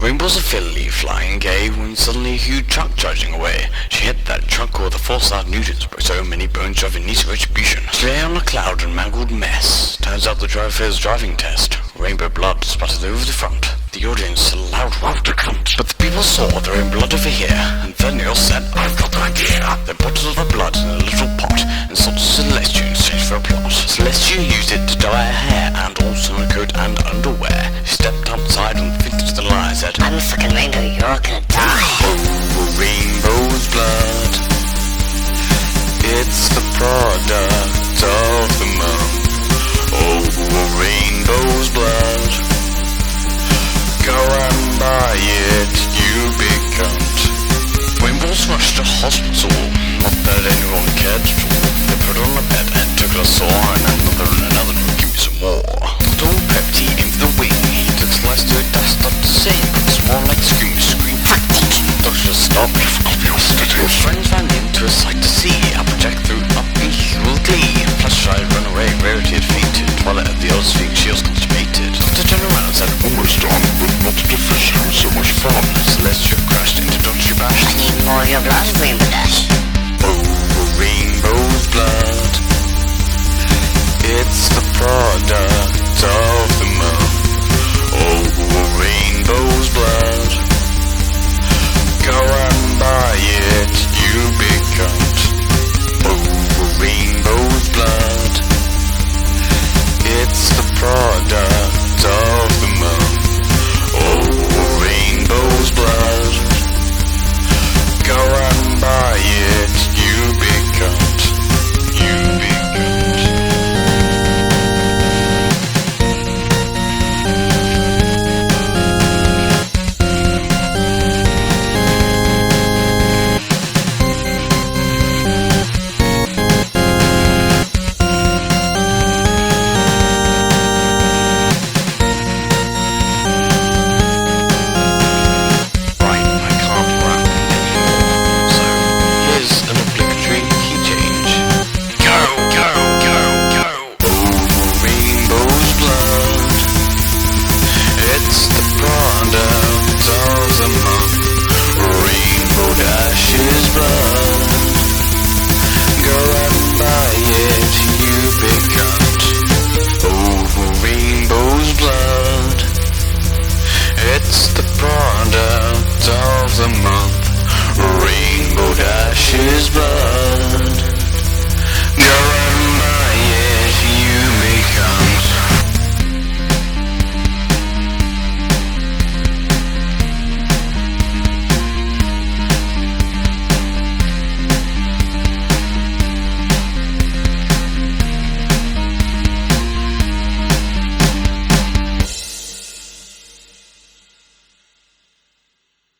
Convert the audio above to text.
Rainbow's a filly, flying gay, when suddenly a huge truck charging away. She hit that truck with a 4,000 newtons, broke so many bones, driving neat retribution. She lay on a cloud and mangled mess. Turns out the driver fails driving test. Rainbow blood splattered over the front. The audience loud laughter cunt. But the people saw their own blood over here, and Fernell said, I've got an idea. They bottled the blood in a little pot, and sold to Celestia in exchange for a plot. Celestia used it to dye her hair, and also a coat and underwear. She stepped outside and finked to the line, said, I'm a fucking rainbow, you're all gonna die. Oh, rainbow's blood. It's the product of the month. Oh, rainbow's blood. Go and buy it, you big cunt. Rainbow's rushed to hospital, not that anyone cared at all. They put her on a bed and took her sore, and another, give me some more. Dr. Pepti in the wing, he took Celeste to a dust up to sing, but it's more like scream, Doctor stopped, his friends ran into a sight to see. Applejack threw up in human glee. Fluttershy ran away, Rarity had fainted. Twilight at the old Sphinx, she was constipated. Doctor turned around and said, almost done, but not to the fish, it was so much fun. Celestia crashed into Dr. Bash. I need more of your blood, rainbow.